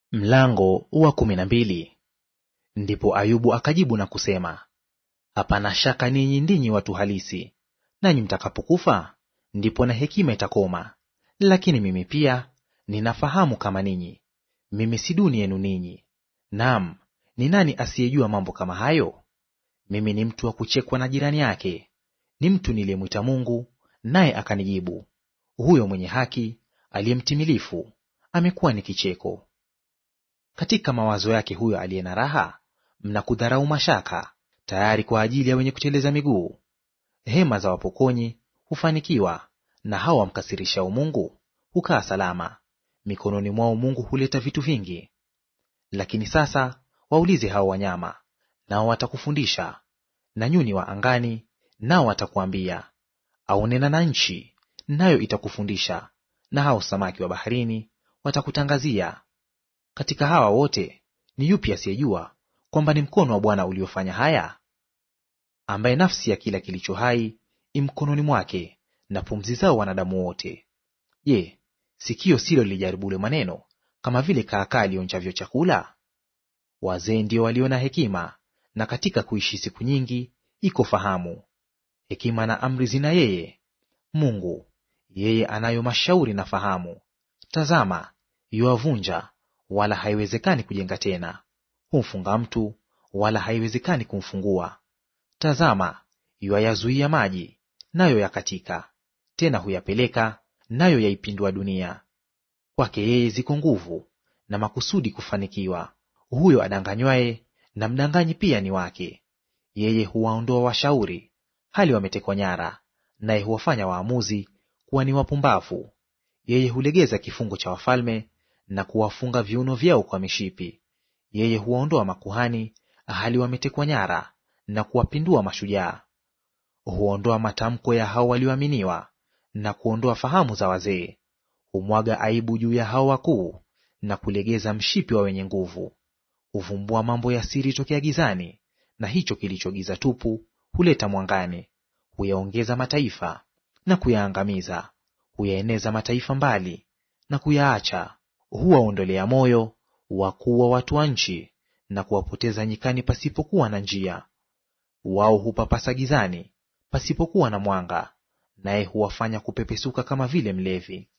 Mlango wa 12. Ndipo Ayubu akajibu na kusema, hapana shaka ninyi ndinyi watu halisi, nanyi mtakapokufa ndipo na hekima itakoma. Lakini mimi pia ninafahamu kama ninyi, mimi si duni yenu ninyi. Naam, ni nani asiyejua mambo kama hayo? Mimi ni mtu wa kuchekwa na jirani yake, ni mtu niliyemwita Mungu, naye akanijibu. Huyo mwenye haki aliyemtimilifu amekuwa ni kicheko. Katika mawazo yake huyo aliye na raha mna kudharau mashaka, tayari kwa ajili ya wenye kuteleza miguu. Hema za wapokonyi hufanikiwa, na hao wamkasirishao Mungu hukaa salama. Mikononi mwao Mungu huleta vitu vingi. Lakini sasa waulize hao wanyama, nao watakufundisha, na nyuni wa angani, nao watakuambia. Au nena na nchi, nayo itakufundisha, na hao samaki wa baharini watakutangazia. Katika hawa wote ni yupi asiyejua kwamba ni mkono wa Bwana uliofanya haya? Ambaye nafsi ya kila kilicho hai imkononi mwake, na pumzi zao wanadamu wote. Je, sikio silo lijaribule maneno, kama vile kaakaa lionchavyo chakula? Wazee ndio walio na hekima, na katika kuishi siku nyingi iko fahamu. Hekima na amri zina yeye Mungu, yeye anayo mashauri na fahamu. Tazama, yuwavunja, wala haiwezekani kujenga tena; humfunga mtu, wala haiwezekani kumfungua. Tazama, yuwayazuia maji, nayo yakatika; tena huyapeleka, nayo yaipindua dunia. Kwake yeye ziko nguvu, na makusudi kufanikiwa. Huyo adanganywaye na mdanganyi pia ni wake. Yeye huwaondoa washauri hali wametekwa nyara, naye huwafanya waamuzi kuwa ni wapumbavu. Yeye hulegeza kifungo cha wafalme, na kuwafunga viuno vyao kwa mishipi. Yeye huwaondoa makuhani hali wametekwa nyara, na kuwapindua mashujaa. Huondoa matamko ya hao walioaminiwa, na kuondoa fahamu za wazee. Humwaga aibu juu ya hao wakuu, na kulegeza mshipi wa wenye nguvu. Huvumbua mambo ya siri tokea gizani, na hicho kilicho giza tupu huleta mwangani. Huyaongeza mataifa na kuyaangamiza, huyaeneza mataifa mbali na kuyaacha. Huwaondolea moyo wakuu wa watu wa nchi, na kuwapoteza nyikani pasipokuwa na njia. Wao hupapasa gizani pasipokuwa na mwanga, naye huwafanya kupepesuka kama vile mlevi.